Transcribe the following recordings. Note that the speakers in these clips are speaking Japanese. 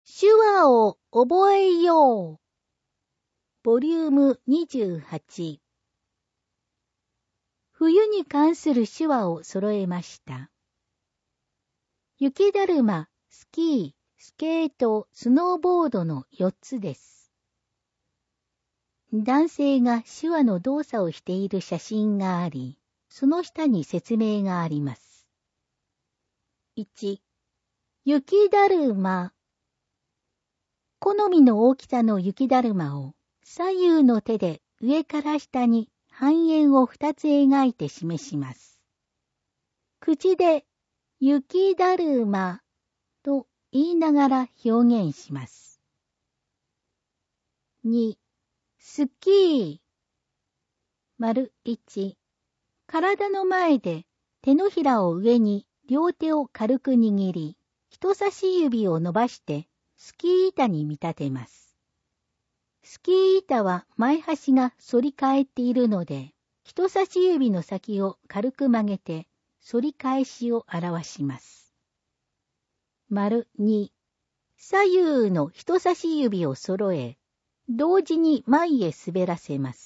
手話を覚えよう。ボリューム28。冬に関する手話を揃えました。雪だるま、スキー、スケート、スノーボードの4つです。男性が手話の動作をしている写真があり、その下に説明があります。1、雪だるま。好みの大きさの雪だるまを左右の手で上から下に半円を2つ描いて示します。口で雪だるまと言いながら表現します。2、スキー。丸1、体の前で手のひらを上に両手を軽く握り、人差し指を伸ばしてスキー板に見立てます。スキー板は前端が反り返っているので、人差し指の先を軽く曲げて反り返しを表します。丸2、左右の人差し指を揃え、同時に前へ滑らせます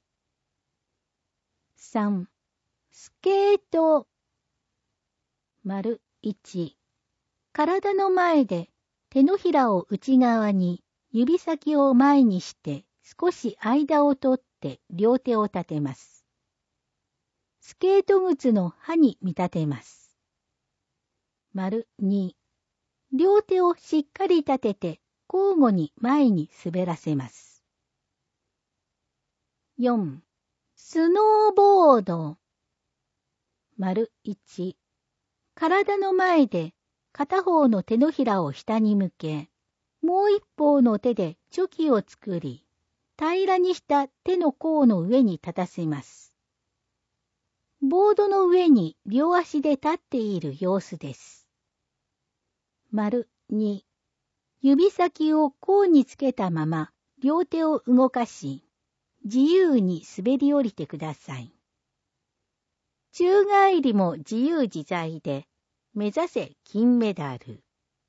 。3、スケート。丸1、体の前で手のひらを内側に指先を前にして少し間を取って両手を立てます。スケート靴の刃に見立てます。丸2、両手をしっかり立てて交互に前に滑らせます。4、スノーボード。丸1、体の前で片方の手のひらを下に向け、もう一方の手でチョキを作り、平らにした手の甲の上に立たせます。ボードの上に両足で立っている様子です。丸2、指先を甲につけたまま両手を動かし、自由に滑り降りてください。宙返りも自由自在で、目指せ金メダル。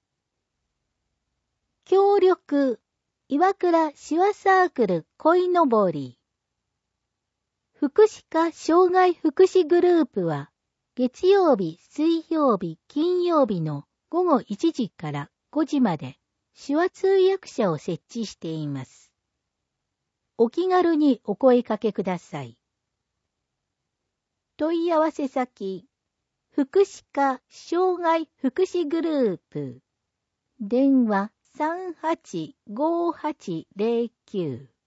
協力、岩倉手話サークル鯉のぼり。福祉課障害福祉グループは、月曜日、水曜日、金曜日の午後1時から5時まで手話通訳者を設置しています。お気軽にお声かけください。問い合わせ先、福祉課障害福祉グループ。電話385809